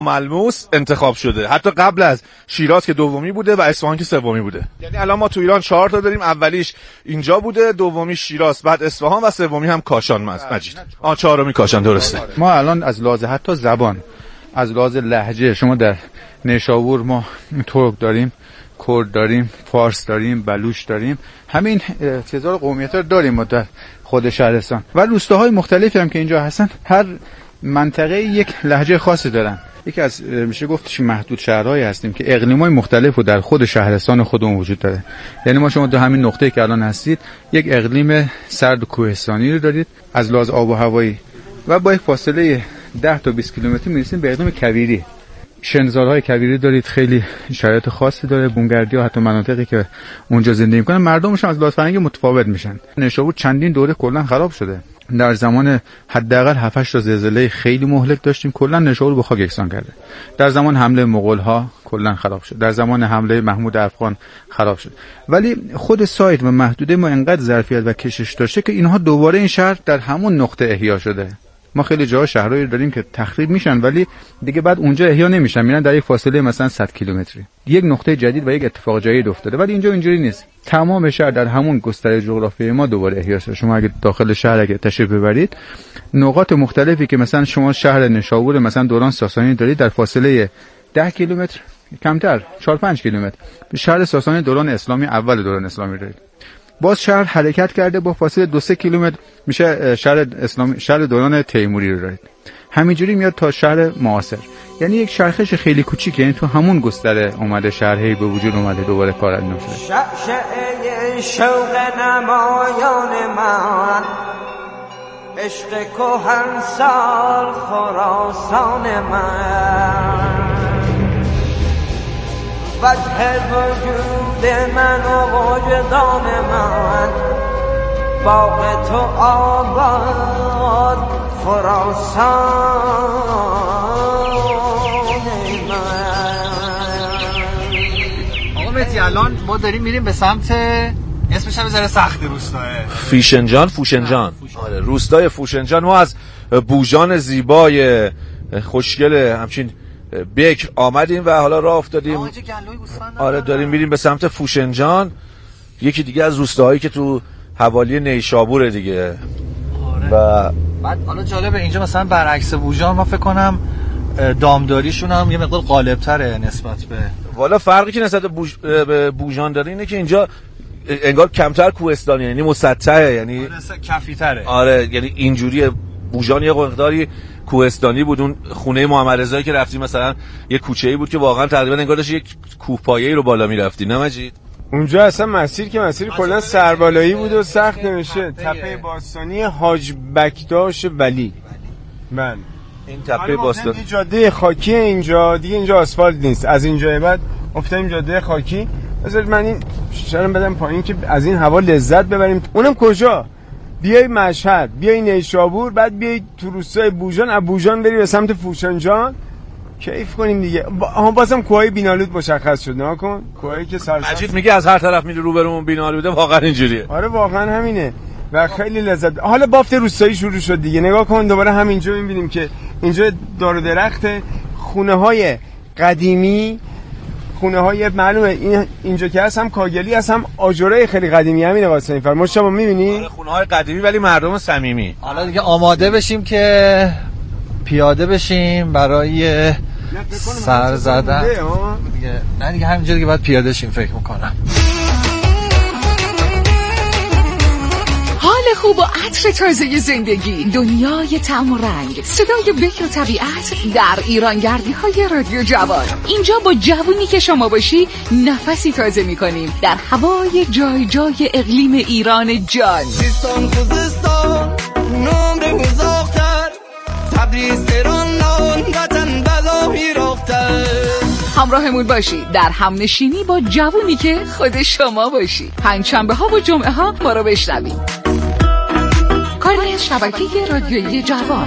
ملموس انتخاب شده، حتی قبل از شیراز که دومی بوده و اصفهان که سومی بوده. یعنی الان ما تو ایران 4 تا داریم، اولیش اینجا بوده، دومی شیراز، بعد اصفهان و سومی هم کاشان. مجید چهارمی کاشان. درسته. ما الان از لحاظ حتی زبان، از لحاظ لهجه، شما در نیشابور ما ترک داریم، کرد داریم، فارس داریم، بلوچ داریم، همین تعداد قومیت‌ها داریم ما در خود شهرستان و روستاهای مختلفی هم که اینجا هستن. هر منطقه یک لهجه خاصی دارن. یکی از میشه گفتش محدود شهرهایی هستیم که اقلیم‌های مختلف رو در خود شهرستان خودمون وجود داره. یعنی ما شما در همین نقطه‌ای که الان هستید یک اقلیم سرد و کوهستانی رو دارید از لحاظ آب و هوایی و با یک فاصله 10 تا 20 کیلومتری میرسیم به اقلیم کویری. شنزارهای کویری دارید، خیلی شرایط خاصی داره. بونگردی‌ها حتی مناطقی که اونجا زندگی می‌کنن مردمشون از لحاظ فرهنگی متفاوت میشن. نیشابور چندین دوره کلا خراب شده. در زمان حداقل 7-8 تا زلزله خیلی مهلک داشتیم، کلا نیشابور به خاک یکسان کرده. در زمان حمله مغول‌ها کلا خراب شد، در زمان حمله محمود افغان خراب شد. ولی خود سایت و محدوده ما انقدر ظرفیت و کشش داشته که اینها دوباره این شهر در همون نقطه احیا شده. ما خیلی جاها شهرهایی داریم که تخریب میشن ولی دیگه بعد اونجا احیا نمیشن، میرن در یک فاصله مثلا 100 کیلومتری یک نقطه جدید و یک اتفاق جدید افتاده. ولی اینجا اینجوری نیست، تمام شهر در همون گستره جغرافیایی ما دوباره احیا شده. شما اگه داخل شهر اگه تشریف ببرید، نقاط مختلفی که مثلا شما شهر نیشابور مثلا دوران ساسانی دارید در فاصله 10 کیلومتر کمتر 4-5 کیلومتر شهر ساسانی دوران اسلامی اول دوران اسلامی دارید. باز شهر حرکت کرده با فاصله 2-3 کیلومتر میشه شهر اسلامی، شهر دوران تیموری رو دارید. همینجوری میاد تا شهر معاصر. یعنی یک چرخش خیلی کوچیکه، یعنی تو همون گستره اومده شهرهایی به وجود اومده دوباره کار انجام شده. شعشعه شوق نمایان من، عشق کهن سال خراسان من، وجه وجود من و وجدان من، باغ تو آباد خراسان من. آقا مهدی الان ما داریم میریم به سمت اسمش هم بذاره سختی روستاه فوشنجان. آره روستای فوشنجان. ما از بوژان زیبای خوشگل همچین بکر آمدیم و حالا راه افتادیم. آره داریم میریم به سمت فوشنجان، یکی دیگه از روستاهایی که تو حوالی نیشابور دیگه. آره. و بعد حالا جالبه اینجا مثلا برعکس بوژان ما فکر کنم دامداریشون هم یه مقدار غالب‌تره نسبت به، والا فرقی که نسبت به بوژان داره اینه که اینجا انگار کمتر کوهستانی، یعنی مسطحه، یعنی کفی‌تره. آره یعنی اینجوریه. بوژان یه مقداری کوهستانی بود. اون خونه محمد رضایی که رفتیم مثلا یه کوچه‌ای بود که واقعا تقریبا انگار داشت یک کوهپایه‌ای رو بالا می‌رفتی. نه مجید؟ اونجا اصلا مسیر کلا سربالایی بود و سخت نمیشه. تپه باستانی حاج بکتاش ولی. من این تپه باستانی جاده خاکی اینجا دیگه، اینجا آسفالت نیست. از اینجا بعد افتادیم جاده خاکی. بذارید من این شرم بدم پایین که از این هوا لذت ببریم. اونم کجا؟ بیای مشهد، بیای نیشابور، بعد بیای تو روستای بوژان، از بوژان بری به سمت فوشنجان، کیف کنیم دیگه. بازم کوههای بینالود مشخص شد. نگاه کن کوهایی که مجید میگه از هر طرف میره رو برمون بینالوده، واقعا اینجوریه. آره واقعا همینه و خیلی لذت. حالا بافت روستایی شروع شد دیگه. نگاه کن دوباره همینجا میبینیم که اینجا دار و درخت، خونه‌های قدیمی، خونه‌های معلومه اینجا که هست هم کاگلی هست هم آجرای خیلی قدیمی. همینه واسه این فرمون شما می‌بینی. آره خونه‌های قدیمی ولی مردم صمیمی. حالا دیگه آماده بشیم که پیاده بشیم برای سر زدن دیگه. نه دیگه همینجوری که باید پیاده شیم فکر می‌کنم. حال خوب و عطر تازه زندگی، دنیای طعم و رنگ، صدای بکر و طبیعت در ایرانگردی های رادیو جوان. اینجا با جوونی که شما باشی نفسی تازه میکنیم در هوای جای جای اقلیم ایران جان. سیستان خوزستان نمره گذاختر، تبریز تهران نان وطن بلا میراختر. همراهمون باشی در همنشینی با جوونی که خود شما باشی. پنجشنبه ها و جمعه ها ما رو بشنوید. کاری از شبکه رادیویی جوان.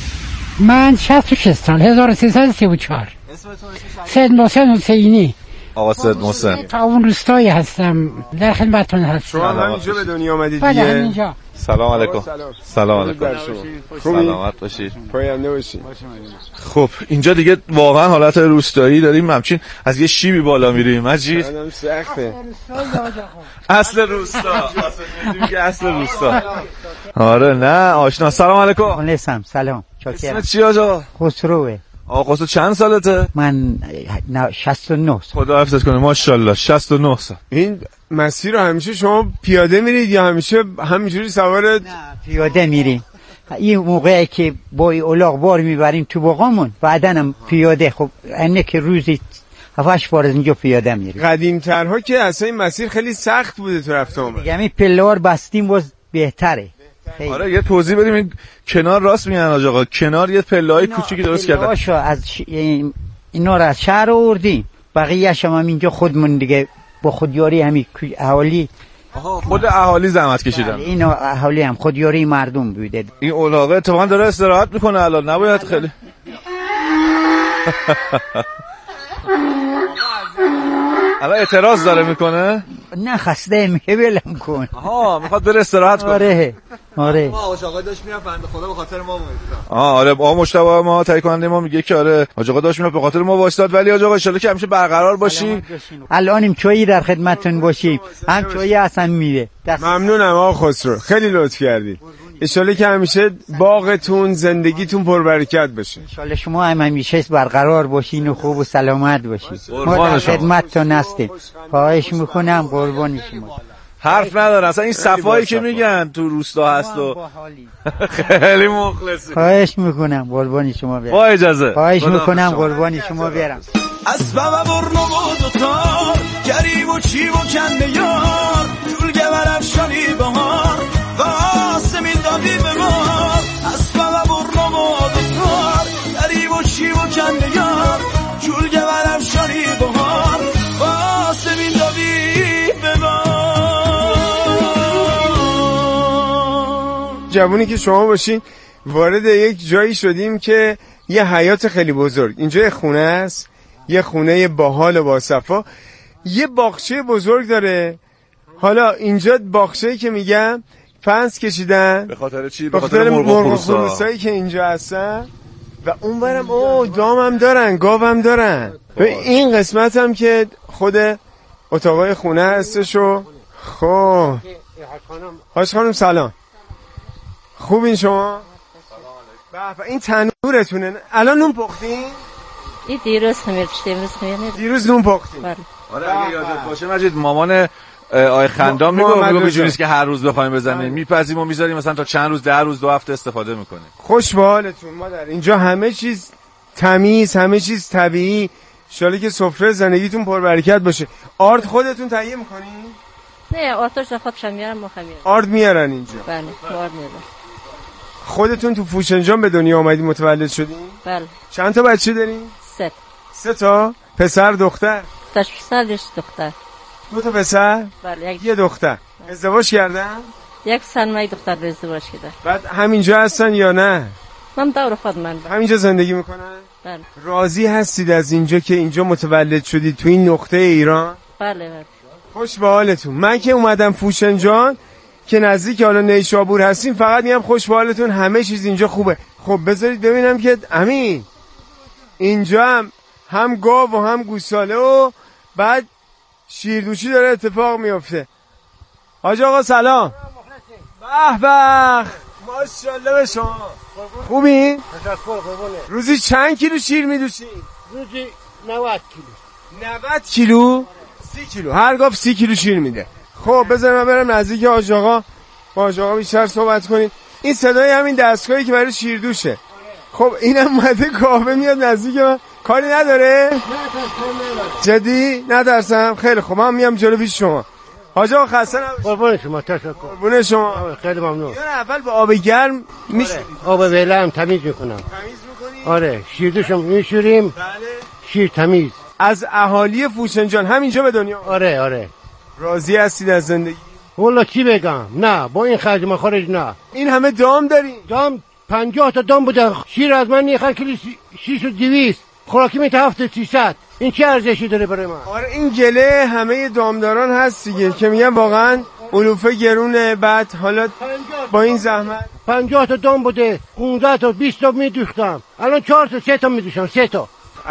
من 66 سال 1334 سید محسن حسینی آقا سید محسن. تا اون روستایی هستم، در خدمتتون هستم. شما همینجا به دنیا آمدید بله دیگه؟ همینجا. سلام علیکم. سلام علیکم. سلامت باشید. پاینده باشید. خب اینجا دیگه واقعا حالت روستایی داریم، همچین از یه شیبی بالا میریم. مجید آدم سخته. اصل روستا. میگه اصل روستا. آره نه آشنا. سلام علیکم. علیکم سلام. اسمت چی آقا؟ خسروه. آقا خسرو چند سالته؟ من 69. خدا حفظت کنه. ماشاءالله 69 سال. این مسیر رو همیشه شما پیاده میرید یا همیشه همینجوری سوار؟ نه پیاده میریم. این موقعی که با اولاغ بار میبریم تو باغامون، بعدنم پیاده. خب اینه که روزی 7-8 بار از اینجا پیاده میریم. قدیم‌ترها که اصلا این مسیر خیلی سخت بوده تو رفت آمد. دیگه همین پله‌ها بستیم باز بهتره. آره یه توضیح بدیم. این کنار راست میگن آقا، کنار یه پله‌های کوچیکی درست کردن. از اینا رو از شهر آوردیم، بقیه‌اش هم اینجا خودمون دیگه با خودیاری همین اهالی. خود اهالی زحمت کشیدن. این اهالی هم خودیاری مردم بوده. این اولاغه اتفاقا داره استراحت میکنه الان، نباید خیلی الان اعتراض داره میکنه. نه خسته میگه ولم کن. میخواد بره استراحت کنه. آره آقا آقا داشت میرفت بنده خدا به خاطر ما وایساد. آره آقا مجتبی ما تایید کننده ما میگه که آره آقا داشت میرفت به خاطر ما وایساد، ولی آقا ان شاءالله که همیشه برقرار باشی. الانم چایی در خدمتتون باشیم، هم چایی اصلا میره. ممنونم آقا خسرو، خیلی لطف کردید. ان شاءالله که همیشه باغتون زندگیتون پربرکت باشه. ان شاءالله شما هم همیشه برقرار باشین و خوب و سلامت باشین. ما در خدمتتون هستیم. خواهش میکنم قربان شما. حرف ندارن اصلا این صفایی که میگن تو روستا هست و خیلی مخلصی. خواهش میکنم قربانی شما برم. با اجازه. خواهش میکنم قربانی شما برم. از بابا برنو و دوتار گریب و چی و کنده یار جولگه برفشانی بهار و آسمین دادی به ما. از بابا برنو و دوتار گریب و چی و کنده یار جولگه برفشانی بهار و آسمین دادی به ما. جوونی که شما باشین وارد یک جایی شدیم که یه حیات خیلی بزرگ. اینجا یه خونه است، یه خونه باحال و باصفا، یه باغچه بزرگ داره. حالا اینجا باغچه‌ای که میگم فنس کشیدن. به خاطر چی؟ به خاطر مرغ خروسایی که اینجا هستن و اونورم دام هم دارن، گاو هم دارن. این قسمت هم که خود اتاقای خونه هستش. و خب حاج خانم سلام، خوبین شما؟ بابا این تنورتونه. الان نون پختین؟ این دیروز خمیر پشتیم روز خمیر نیست. دیروز نون پختین؟ آره اگه یادت باشه مجید مامان آی خندام میگه اینجوریه که هر روز بخوایم بزنیم میپزیم و میذاریم مثلا تا چند روز 10 روز 2 هفته استفاده میکنیم. خوش به حالتون مادر. اینجا همه چیز تمیز، همه چیز طبیعی. ان شاءالله که سفره زندگیتون پربرکت باشه. آرد خودتون تهیه میکنین؟ نه آردش خودشم میارم مخمیر. آرد میارن اینجا؟ بله آرد میارم. خودتون تو فوشنجان به دنیا آمدید، متولد شدین؟ بله. چند تا بچه دارین؟ 3. 3 تا؟ پسر دختر؟ پسر دختر. 2 تا پسر؟ بله. یه دختر. ازدواج کردن؟ یک سنمای دختر رو ازدواج کرده. بعد همینجا هستن یا نه؟ من دور خود من همینجا زندگی میکنن؟ بله. راضی هستید از اینجا که اینجا متولد شدید تو این نقطه ایران؟ بله بله. خوش به حالتون. من که اومدم فوشنجان که نزدیک حالا نیشابور هستیم، فقط میگم خوش به حالتون، همه چیز اینجا خوبه. خب بذارید ببینم که امین اینجا هم گاو و هم گوساله و بعد شیردوشی داره اتفاق میفته. حاج آقا سلام. به به ماشاءالله به شما. خوبی؟ روزی چند کیلو شیر میدوشین؟ روزی 90 کیلو. 90 کیلو؟ 30 کیلو. هر گاو 30 کیلو شیر میده. خب بذار من برم نزدیک حاج آقا، با حاج آقا بیشتر صحبت کنیم. این صدای همین دستگاهی که برای شیردوشه. خب اینم اومده کاوه میاد نزدیک من. کاری نداره؟ جدی؟ ندرسم؟ خیلی خوب من میام جلو پیش شما. حاج آقا خسته نباشید. قربون شما تشکر. قربون شما. خیلی ممنون. اول به آب گرم میشه. آب ویله هم تمیز میکنم. تمیز میکنی؟ آره شیردوشم میشوریم. بله. شیر تمیز. از اهالی فوشنجان همینجا به دنیا. آره. راضی هستید از زندگی؟ والله چی بگم؟ نه با این خرج مخارج نه. این همه دام دارین؟ دام 50 تا دام بوده. شیر از من 1 کیلو 600 و 200. خوراکی میته 700. این چه ارزشی داره برای من؟ آره این گله همه دامداران هست دیگه که میگن واقعا علوفه گرونه. بعد حالا با این زحمت 50 تا دام بوده، 15 تا 20 تا میدوختم، الان 4 تا 3 تا میدوشم. 3 تا.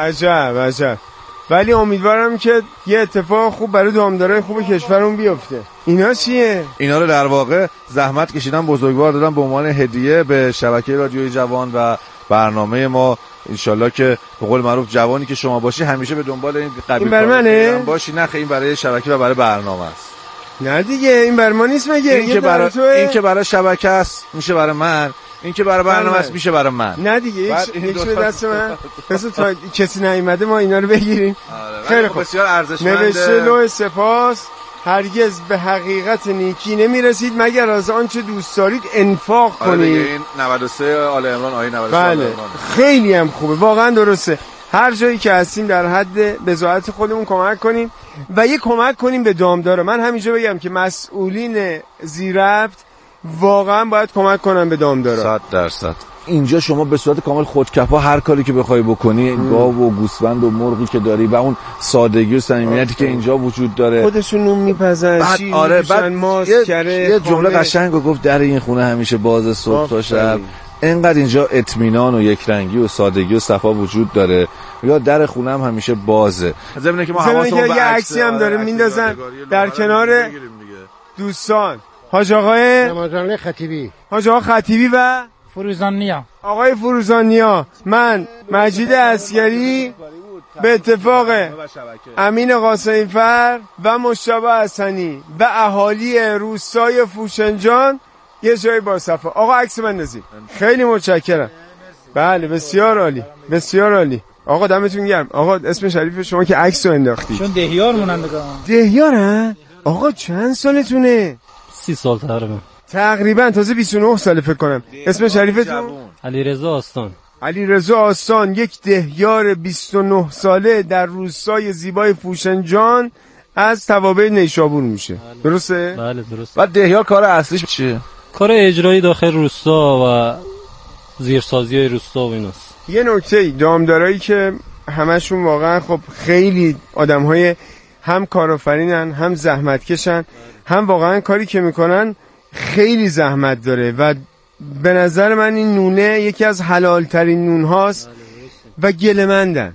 عجب. ولی امیدوارم که یه اتفاق خوب برای دامدارای خوب کشورمون بیفته. اینا چیه؟ اینا رو در واقع زحمت کشیدن، بزرگوار دادن به عنوان هدیه به شبکه رادیوی جوان و برنامه ما. انشالله که به قول معروف جوانی که شما باشی همیشه به دنبال این قبیل باشی. نه این برای شبکه و برای برنامه است. نه دیگه این برای ما نیست مگه؟ این که برای شبکه است میشه برای من، این که برای برنامه است میشه برای من. نه دیگه یک به دست من مثلا تا کسی نیومده ما اینا رو بگیریم. خیلی خوب، بسیار ارزشمنده. نوشته لوح سپاس هرگز به حقیقت نیکی نمیرسید مگر از آنچه دوست دارید انفاق کنید. این 93 آل عمران آیه 93 بله. آل عمران خیلی هم خوبه، واقعا درسته. هر جایی که هستیم در حد بضاعت خودمون کمک کنیم و یه کمک کنیم به دامدارا. من همینجا بگم که مسئولین زیربط واقعا باید کمک کنن به دامدارا. 100%. اینجا شما به صورت کامل خودکفا هر کاری که بخوای بکنی، گاو و گوسفند و مرغی که داری و اون سادگی و صمیمیتی که اینجا وجود داره، خودشون نون میپزن، شیر میپزن، ماست کره. یه جمله قشنگ گفت در این خونه همیشه باز صبح تا شب. اینقدر اینجا اطمینان و یکرنگی و سادگی و صفا وجود داره، یا در خونه هم همیشه بازه. ضمن که ما حواسمون به یه عکسی هم داره میندازن در کنار دوستان. حاج آقای رمضان خطیبی، حاج آقا خطیبی و فروزانیا، آقای فروزانیا. من مجید عسگری به اتفاق امین قاسمی‌فر و مجتبی حسنی و اهالی روستای فوشنجان یه جای با صفا. آقا عکس بندازید. خیلی متشکرم. بله بسیار عالی، بسیار عالی. آقا دمتون گرم. آقا اسم شریف شما که عکس رو انداختید. چون دهیار مونندگان. دهیارن؟ آقا چند سالتونه؟ 30 سال تقریبا تازه 29 ساله فکر کنم. اسم شریفتون؟ علیرضا آستان. علیرضا آستان، یک دهیار 29 ساله در روستای زیبای فوشنجان از توابع نیشابور میشه. درسته؟ بله درسته. بعد دهیار کار اصلیش چیه؟ کار اجرایی داخل روستا و زیرسازی‌های روستا و ایناست. یه نکته دامدارایی که همشون واقعا خب خیلی آدم‌های هم کارآفرینن، هم زحمتکشن، هم واقعا کاری که میکنن خیلی زحمت داره و به نظر من این نونه یکی از حلال ترین نون هاست و گلمندن.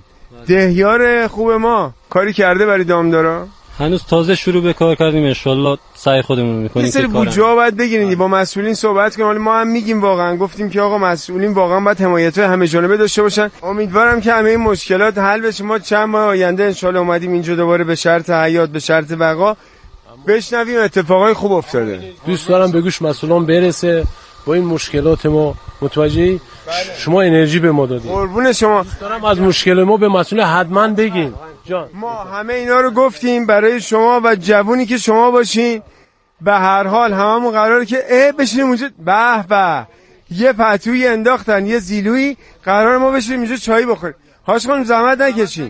دهیار خوب ما کاری کرده برای دامدارا؟ هنوز تازه شروع به کار کردیم، انشالله سعی خودمون میکنیم. یه سری بودجه باید بگیرید، با مسئولین صحبت کنیم. ما هم میگیم واقعا، گفتیم که آقا مسئولین واقعا باید حمایت همه جانبه داشته باشن. امیدوارم که همه این مشکلات حل بشه. ما چند ماه آینده انشالله اومدیم اینجا دوباره به شرط حیات، به شرط بقا بشنویم اتفاقای خوب افتاده. دوست دارم به گوش مسئولان برسه با این مشکلات ما. متوجهی؟ شما انرژی به ما دادید. قربون شما. دوست دارم از مشکل ما به مسئول حتما بگین. جان ما همه اینا رو گفتیم برای شما و جوونی که شما باشین. به هر حال هممون قراره که بشینیم اونجا. به به یه پتویی انداختن، یه زیلویی، قرار ما بشینیم اینجا چای بخوریم. هاش خانم زحمت نکشین.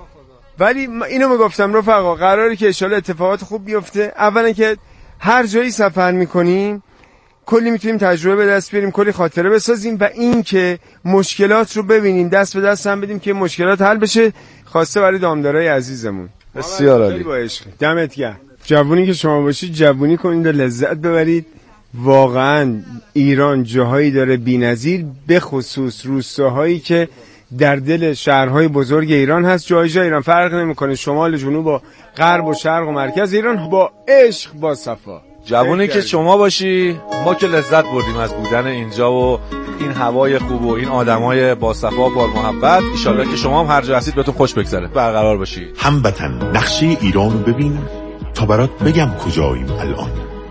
ولی اینو میگفتم رفقا، قراره که ان شاءالله اتفاقات خوب بیفته. اولا که هر جایی سفر میکنیم کلی میتونیم تجربه به دست بیاریم، کلی خاطره بسازیم و این که مشکلات رو ببینیم، دست به دست هم بدیم که مشکلات حل بشه. خواسته برای دامدارای عزیزمون. بسیار عالی. دمت گرم. جوونی که شما باشید جوونی کنید و لذت ببرید. واقعا ایران جاهایی داره بی‌نظیر، به خصوص روستاهایی که در دل شهرهای بزرگ ایران هست. جای ایران فرق نمیکنه، شمال، جنوب و غرب و شرق و مرکز ایران، با عشق، با صفا. جوونی که شما باشی، ما که لذت بردیم از بودن اینجا و این هوای خوب و این آدمای با صفا و با محبت. ان شاءالله که شما هم هر جا هستید بهتون خوش بگذره. برقرار باشید. هموطن، نقشه ایرانو ببین تا برات بگم کجاییم الان.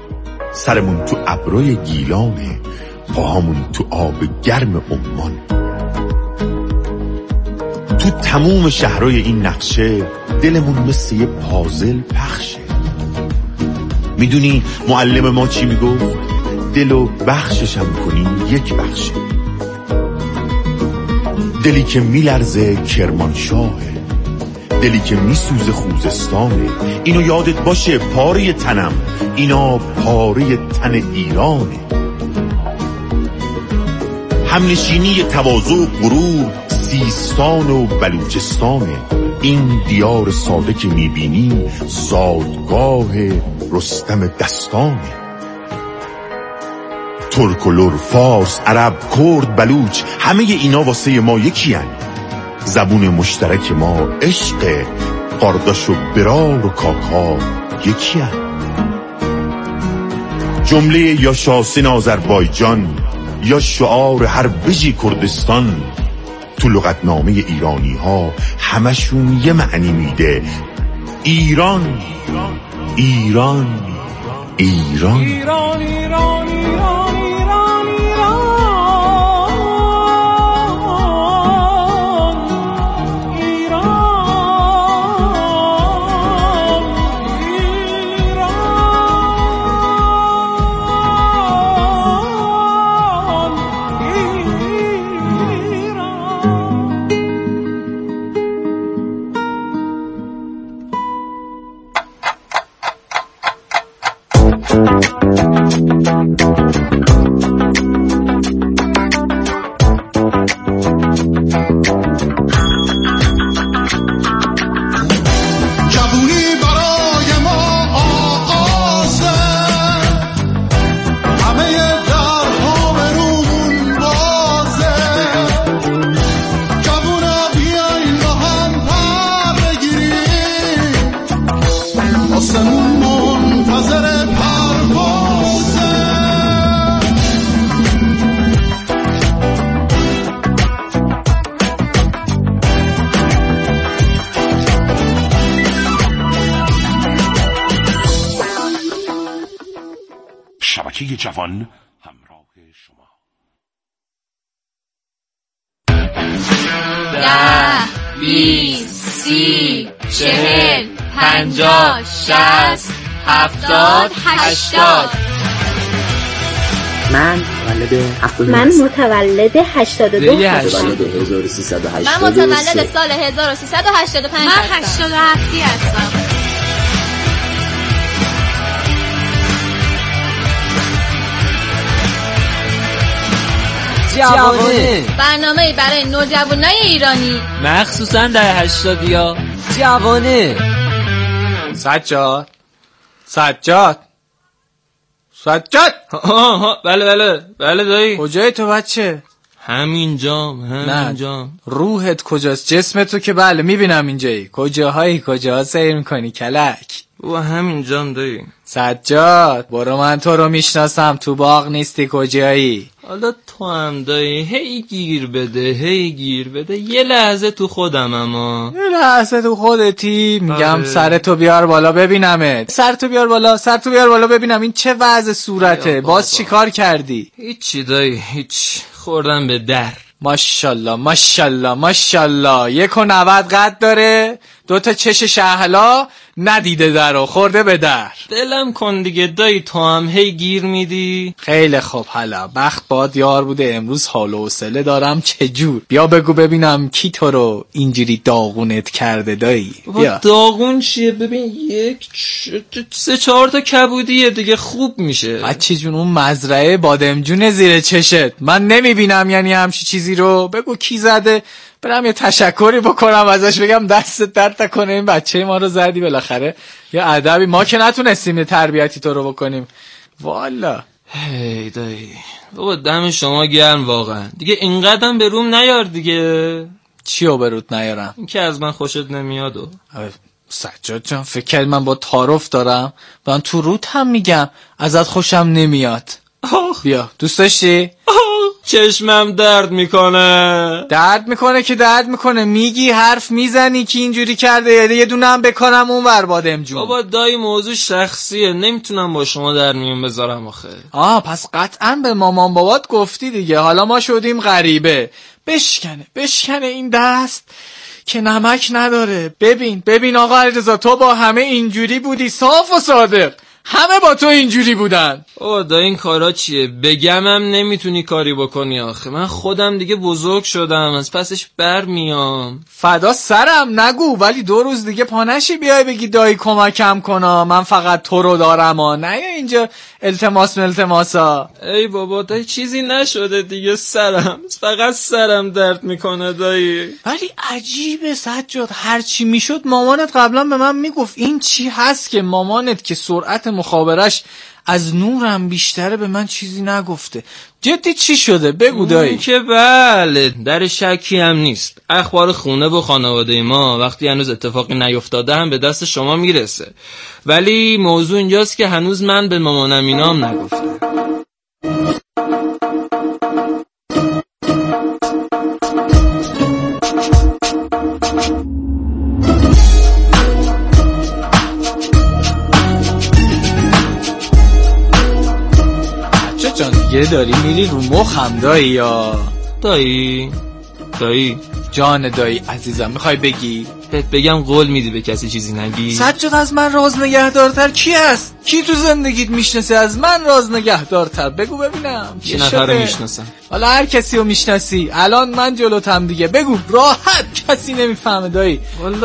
سرمون تو ابروی گیلانه، پاهامون تو آب گرم عمان. تو تموم شهرهای این نقشه دلمون مثل یه پازل پخشه. میدونی معلم ما چی میگفت؟ دلو بخششم کنی یک بخشه. دلی که میلرزه کرمانشاهه، دلی که میسوزه خوزستانه. اینو یادت باشه پاره تنم، اینا پاره تن ایرانه. همنشینی تواضع و غرور سیستان و بلوچستانه. این دیار ساده که میبینی زادگاه رستم دستانه. ترک و لر، فارس، عرب، کرد، بلوچ، همه اینا واسه ما یکی هن. زبون مشترک ما عشق، قارداش و برار و کاکا یکی هن. جمله یا شاسین آذربایجان یا شعار هر بژی کردستان تو لغتنامه ایرانی ها همشون یه معنی میده: ایران ایران ایران ایران ایران ایران ایران شبکه جوان همراه شما. 10 20 30 40 50 60 70 80. من متولد 82 هستم. من متولد سال 1385 من 87 هستم. جوانه، برنامه‌ای برای نوجوانای ایرانی، مخصوصا در 80ها. جوانه. سجاد بله دایی. کجایی تو بچه؟ همینجام. روحت کجاست؟ جسمت تو که بله میبینم اینجایی. کجا سیر میکنی کلک؟ و همینجام دایی. سجاد برو، من تو رو میشناسم، تو باغ نیستی، کجایی؟ حالا تو هم دایی هی گیر بده یه لحظه تو خودم. اما یه لحظه تو خودتی؟ میگم سرتو بیار بالا ببینمت. سرتو بیار بالا ببینم این چه وضع صورته. باز چی کار کردی؟ هیچی دایی، هیچ. خوردم به در. ماشالله 1.90 قد داره، 2 چش شهلا، ندیده درو، خورده به در. دلم کن دیگه دایی، تو هم هی گیر میدی. خیلی خوب، حالا بخت باد یار بوده، امروز حال و حوصله دارم. چجور؟ بیا بگو ببینم کی تو رو اینجوری داغونت کرده دایی. بیا. داغون چیه؟ ببین 3-4 تا کبودیه دیگه، خوب میشه. بچه جون اون مزرعه بادمجون زیر چشت من نمیبینم، یعنی همچی چیزی رو بگو کی زده، برم یه تشکری بکنم ازش، بگم دستت درد نکنه این بچه ما رو زدی، بالاخره یه ادبی. ما که نتونستیم یه تربیتی تو رو بکنیم والا. هی دایی بابا، دم شما گرم واقعا. دیگه اینقدرم به روم نیار دیگه. چیو به روت نیارم؟ این که از من خوشت نمیاد. و سجاد جان فکر کرد من با تعارف دارم؟ من تو روت هم میگم ازت خوشم نمیاد. بیا دوست داشتی؟ چشمم درد میکنه. میگی حرف میزنی که اینجوری کرده، یه دونه هم بکنم اون ور بادمجون. بابا دایی موضوع شخصیه، نمیتونم با شما در میون بذارم آخه. پس قطعا به مامان بابات گفتی دیگه. حالا ما شدیم غریبه. بشکنه این دست که نمک نداره. ببین آقا علیرضا، تو با همه اینجوری بودی، صاف و صادق. همه با تو اینجوری بودن. او دا این کارا چیه؟ بگمم نمیتونی کاری بکنی آخه. من خودم دیگه بزرگ شدم، از پسش برمیام. فدا سرم نگو، ولی 2 روز دیگه پانشی بیای بگی دایی کمکم کنا، من فقط تو رو دارم ها. نه اینجا التماسا. ای بابا دایی چیزی نشده دیگه، فقط سرم درد میکنه دایی. ولی عجیبه سجاد، هرچی میشد مامانت قبلا به من میگفت. این چی هست که مامانت که سرعت مخابرش از نورم بیشتره به من چیزی نگفته؟ جدی چی شده؟ بگو دایی. که بله، در شکی هم نیست. اخبار خونه و خانواده ما وقتی هنوز اتفاقی نیفتاده هم به دست شما میرسه. ولی موضوع اینجاست که هنوز من به مامانم اینام نگفتم. دیگه داری میری رو مخم دایی. یا دایی جان دایی عزیزم، میخوای بگی؟ بگم قول میدی به کسی چیزی نگی؟ سجاد از من راز نگهدارتر کی هست؟ کی تو زندگیت میشناسه از من راز نگهدارتر؟ بگو ببینم. یه نفر رو میشناسم. حالا هر کسی رو میشناسی، الان من جلوتم دیگه، بگو راحت، کسی نمیفهمه دایی.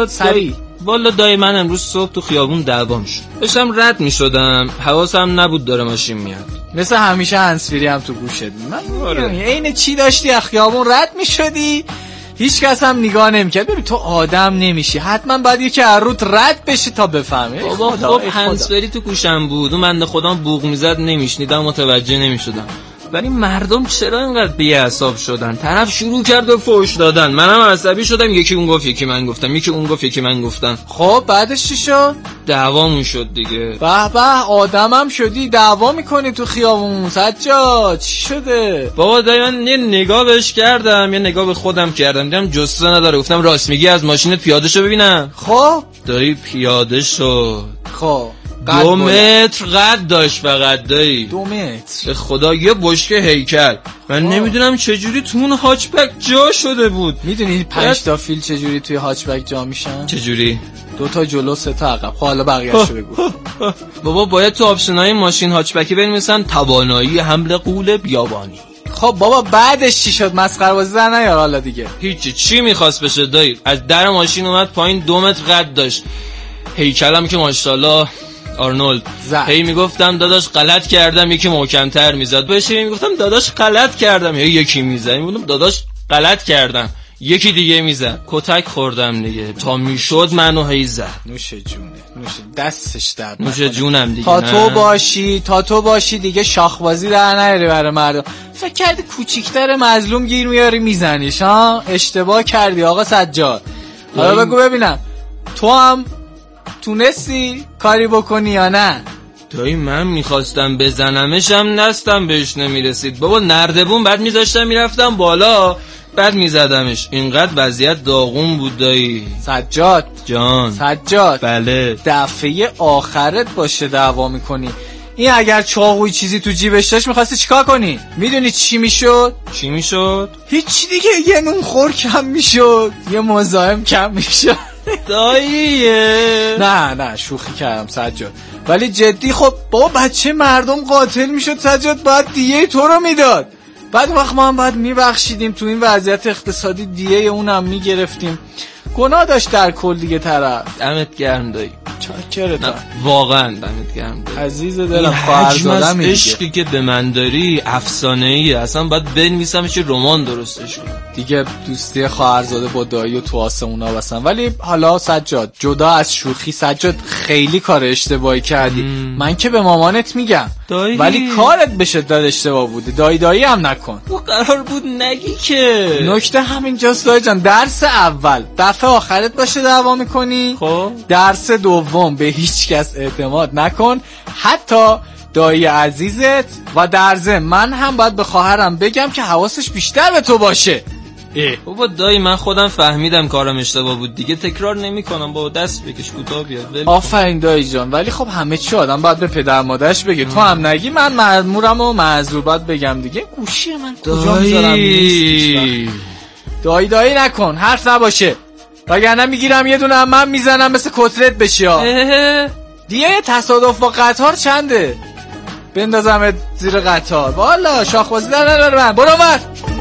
والا دایی من امروز صبح تو خیابون دعوام شد. داشتم رد میشدم، حواسم نبود داره ماشین میاد. مثل همیشه هنسفیری هم تو گوشت. من عین چی داشتی از خیابون رد میشدی، هیچ کس هم نگاه نمیکرد. ببین تو آدم نمیشی، حتما باید یکی از روت رد بشه تا بفهمه. بابا خب هنسفری تو گوشم بود، اون بنده خدا بوق میزد نمیشنیدم، متوجه نمیشدم. ولی مردم چرا اینقدر بی‌حساب شدن؟ طرف شروع کرد به فحش دادن، منم عصبی شدم. یکی اون گفت یکی من گفتم، یکی اون گفت یکی من گفتم. خب بعدش چی شد؟ دعوامون شد دیگه. به به، آدمم شدی دعوا میکنی تو خیابون. سجاد چی شده؟ بابا دایی من یه نگاه بهش کردم، یه نگاه به خودم کردم، دیدم جثه نداره، گفتم راست میگی، از ماشینت پیاده شو ببینم. خب دایی پیاده شد. خب 2 متر قد داشت فقط دایی. 2 متر به خدا یه بشکه هیکل. من نمیدونم چجوری تو اون هاچبک جا شده بود. میدونی 5 تا فیل چجوری توی هاچبک جا میشن؟ چجوری؟ 2 تا جلو 3 تا عقب. خب حالا بقیه‌اشو بگو. بابا باید تو آپشنای ماشین هاچبکی بنویسن توانایی حمل غول بیابانی. خب بابا بعدش چی شد؟ مسخره بازی در نیار حالا دیگه. هیچی. چی میخواست بشه دایی؟ از در ماشین اومد پایین، 2 متر قد داشت. هیکلم که ماشاءالله آرنولد. هی میگفتم داداش غلط کردم، یکی محکم‌تر میزد. بهش میگفتم داداش غلط کردم، یکی میزد. میگفتم داداش غلط کردم، یکی دیگه میزد. کتک خوردم دیگه تا میشد منو هی زد. نوش جونه، نوش دستش درد نوش جونم دیگه. تا تو باشی دیگه شاخبازی در نیاری برای مردم. فکر کردی کوچیکتر مظلوم گیر میاری میزنیش ها؟ اشتباه کردی آقا سجاد. حالا بگو ببینم تو هم تونستی کاری بکنی یا نه؟ دایی من میخواستم بزنمشم دستم بهش نمیرسید. بابا نردبون بعد میذاشتم میرفتم بالا بعد میزدمش. اینقدر وضعیت داغون بود دایی. سجاد جان. سجاد بله. دفعه آخرت باشه دعوا میکنی. این اگر چاقوی چیزی تو جیبش داشت میخواستی چیکار کنی؟ میدونی چی میشد؟ چی میشد؟ هیچ دیگه، یه نونخور کم میشد، یه مزاحم کم میشد. داییه. نه شوخی کردم سجاد، ولی جدی. خب بابا بچه مردم قاتل میشد سجاد، باید دیه تو رو میداد. بعد وقت ما هم باید میبخشیدیم. تو این وضعیت اقتصادی دیه اونم میگرفتیم. گناه داشت در کل دیگه طرف. دمت گرم دایی. چاکرتم واقعا دمت گرم دایی. عزیز دلم. خواهرزادم عشقی که به من داری افسانه‌ایه. اصلا باید بنویسمش رمان درستش کنم دیگه. دوستی خواهرزاده با دایی و تو آسمونا بسن. ولی حالا سجاد جدا از شوخی، سجاد خیلی کار اشتباهی کردی. من که به مامانت میگم دایی. ولی کارت به شدت اشتباه بوده. دایی هم نکن. و قرار بود نگی که. نکته همینجاست دایی جان. درس اول دفعه آخرت باشه دعوا میکنی. خب درس دوم به هیچ کس اعتماد نکن، حتی دایی عزیزت. و در ضمن من هم باید به خواهرم بگم که حواسش بیشتر به تو باشه. بابا دایی من خودم فهمیدم کارم اشتباه بود دیگه، تکرار نمیکنم. بابا دست بکش کوتاه بیاد. آفرین دایی جان. ولی خب همه چی آدم باید به پدر مادرش بگه. تو هم نگی من مأمورم و معذور باید بگم دیگه. گوشی من کجا میذارم؟ دایی نکن، حرف نباشه، وگرنه میگیرم یه دونه من میزنم مثل کتلت بشی ها. دیگه تصادف با قطار چنده؟ بندازمت زیر قطار. والا شاخبازی در نداره من. برو ور.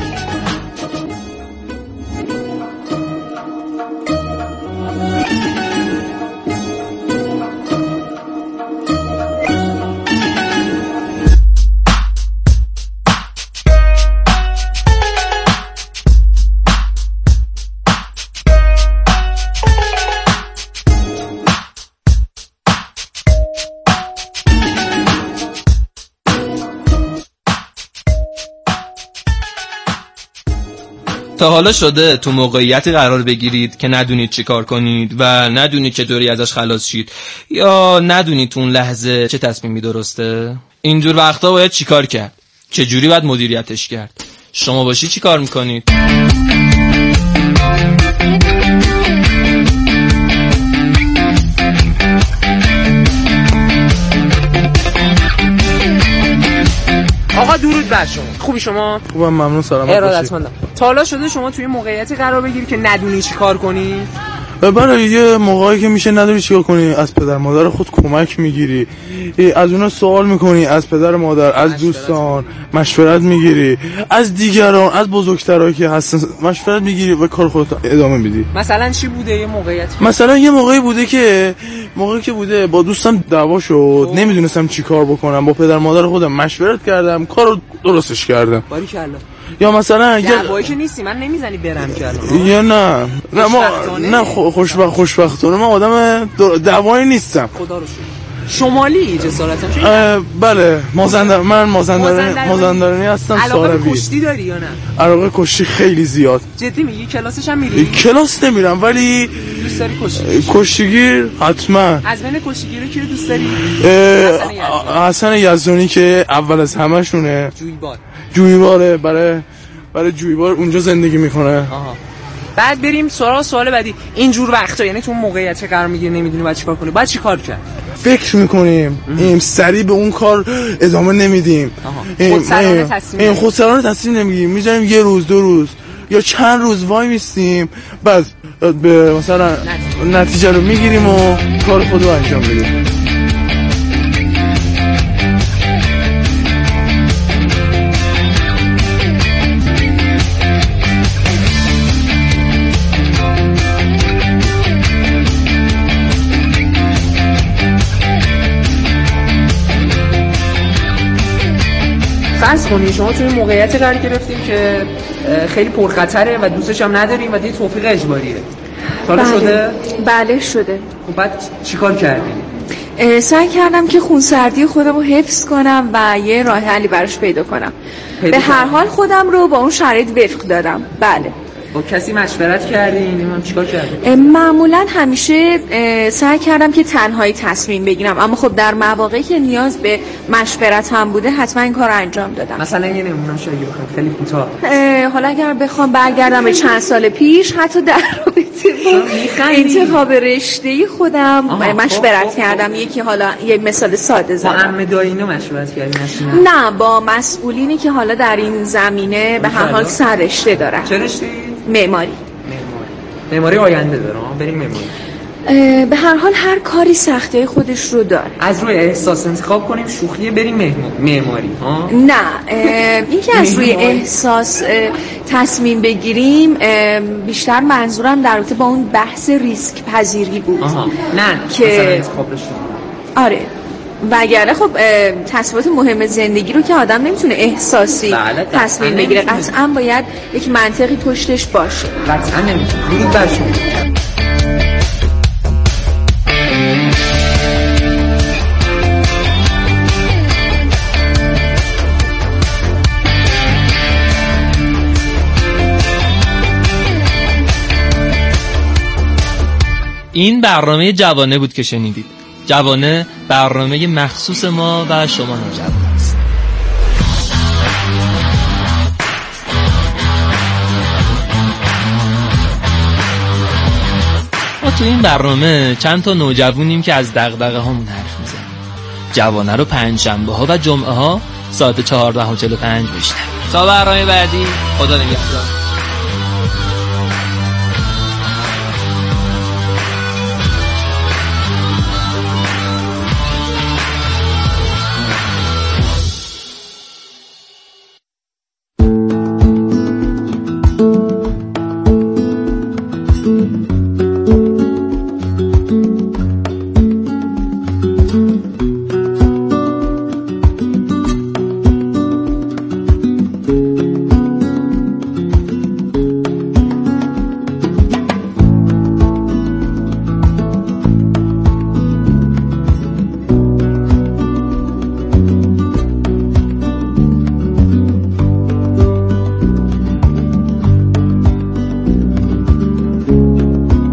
تا حالا شده تو موقعیتی قرار بگیرید که ندونید چی کار کنید و ندونید چطوری ازش خلاص شید یا ندونید تو اون لحظه چه تصمیمی درسته؟ اینجور وقتا باید چی کار کرد؟ چجوری باید مدیریتش کرد؟ شما باشی چی کار میکنید؟ آقا درود بر شما. خوبی شما؟ خوبم ممنون سلامت باشید. ارادتمندم. تا حالا شده شما توی موقعیتی قرار بگیری که ندونی چی کار کنی؟ برای یه موقعی که میشه نداری چیکار کنی، از پدر مادر خود کمک میگیری، از اونا سوال میکنی، از پدر مادر، از دوستان مشورت میگیری، از دیگران، از بزرگترایی که هستن مشورت میگیری و کار خودت ادامه میدی. مثلا چی بوده یه موقعیت؟ مثلا یه موقعی بوده که با دوستم دعوا شد، نمیدونستم چی کار بکنم، با پدر مادر خودم مشورت کردم، کارو درستش کردم. باریکلا. یا مثلا دعوایی که نیستی من نمیزنی برم کردم. یا نه خوشبختانه من آدم دعوایی نیستم. خدا رو شکر. شمالی جسارتم؟ بله من مازندرانی هستم. علاقه کشتی داری یا نه؟ علاقه کشتی خیلی زیاد. جدی میگی؟ کلاسش هم میری؟ کلاس نمیرم ولی دوست داری کشتیگیر حتما. از بین کشتیگیرا کی رو دوست داری؟ حسن یزدانی که اول از همشونه. جویباره. برای جویبار اونجا زندگی میکنه. بعد بریم سوال بعدی. اینجور وقتا یعنی تو موقعیت قرار میگیری نمیدونی باید چیکار کنی، باید چیکار کرد؟ فکر میکنیم سریع به اون کار ادامه نمیدیم، خودسرانه تصمیم نمیگیریم، میذاریم یه روز 2 روز یا چند روز وای میستیم، بعد به مثلا نتیجه رو میگیریم و کار خود رو انجام میدیم. فرض کنید شما توی موقعیتی قرار گرفتیم که خیلی پرخطره و دوستش هم نداریم و دیگه توفیق اجباریه. حالا شده؟ بله شده. خب بعد چیکار کردی؟ سعی کردم که خونسردی خودم رو حفظ کنم و یه راه حلی براش پیدا کنم. به هر حال خودم رو با اون شرایط وفق دادم. بله. با کسی مشورت کردی؟ نمیدونم چیکار کردی؟ معمولا همیشه سعی کردم که تنهایی تصمیم بگیرم، اما خب در مواقعی که نیاز به مشورت هم بوده حتما این کار رو انجام دادم. مثلا یه نمونه شاید بخوام خیلی کوتاه. حالا اگر بخوام برگردم به چند سال پیش، حتی در انتخاب رشته خودم مشورت کردم. یکی حالا یه مثال ساده زدم. با عمه دایینا مشورت کردی؟ نه، با مسئولینی که حالا در این زمینه به هر حال سر رشته دارن. چه رشته؟ معماری آینده داره. بریم معماری. به هر حال هر کاری سختی خودش رو داره. از روی احساس انتخاب کنیم شوخیه بریم معماری ها؟ نه، اینکه از روی احساس تصمیم بگیریم بیشتر منظورم در رابطه با اون بحث ریسک پذیری بود. نه که مثلا انتخاب رشته. آره. وگرنه خب تصمیمات مهم زندگی رو که آدم نمیتونه احساسی تصمیم بگیره، قطعا باید یک منطقی پشتش باشه. قطعا نمیتونه. درود بر شما. این برنامه جوانه بود که شنیدید. جوانه برنامه مخصوص ما و شما نوجوان است. ما تو این برنامه چند تا نوجوانیم که از دغدغه هامون حرف میزنیم. جوانه رو پنجشنبه ها و جمعه ها ساعت 14:45 بشنوید. تا برنامه بعدی، خدا نگهدار.